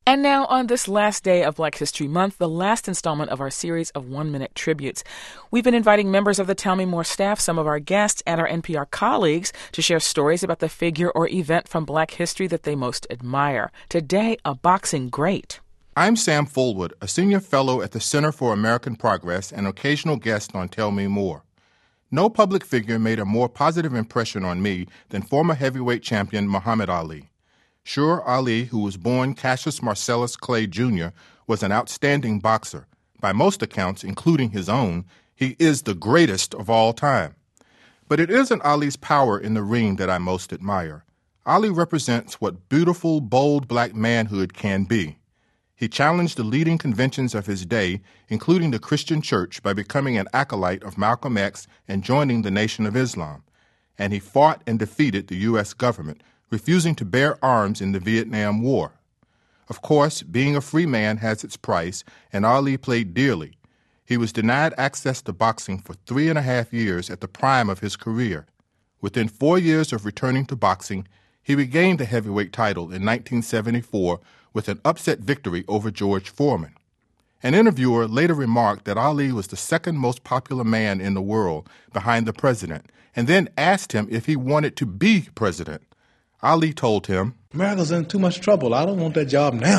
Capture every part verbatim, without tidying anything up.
And now, on this last day of Black History Month, the last installment of our series of one-minute tributes. We've been inviting members of the Tell Me More staff, some of our guests, and our N P R colleagues to share stories about the figure or event from Black history that they most admire. Today, a boxing great. I'm Sam Fullwood, a senior fellow at the Center for American Progress and occasional guest on Tell Me More. No public figure made a more positive impression on me than former heavyweight champion Muhammad Ali. Sure Ali, who was born Cassius Marcellus Clay Junior, was an outstanding boxer. By most accounts, including his own, he is the greatest of all time. But it isn't Ali's power in the ring that I most admire. Ali represents what beautiful, bold black manhood can be. He challenged the leading conventions of his day, including the Christian Church, by becoming an acolyte of Malcolm X and joining the Nation of Islam. And he fought and defeated the U S government, refusing to bear arms in the Vietnam War. Of course, being a free man has its price, and Ali paid dearly. He was denied access to boxing for three and a half years at the prime of his career. Within four years of returning to boxing, he regained the heavyweight title in nineteen seventy-four with an upset victory over George Foreman. An interviewer later remarked that Ali was the second most popular man in the world behind the president, and then asked him if he wanted to be president. Ali told him, "America's in too much trouble. I don't want that job now."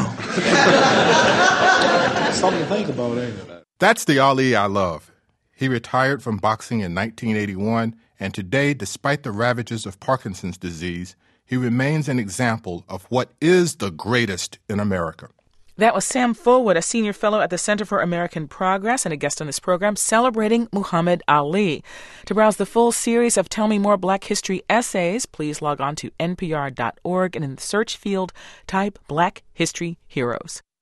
Something to think about, ain't it? That's the Ali I love. He retired from boxing in nineteen eighty-one, and today, despite the ravages of Parkinson's disease, he remains an example of what is the greatest in America. That was Sam Fullwood, a senior fellow at the Center for American Progress and a guest on this program, celebrating Muhammad Ali. To browse the full series of Tell Me More Black History essays, please log on to N P R dot org and in the search field, type Black History Heroes.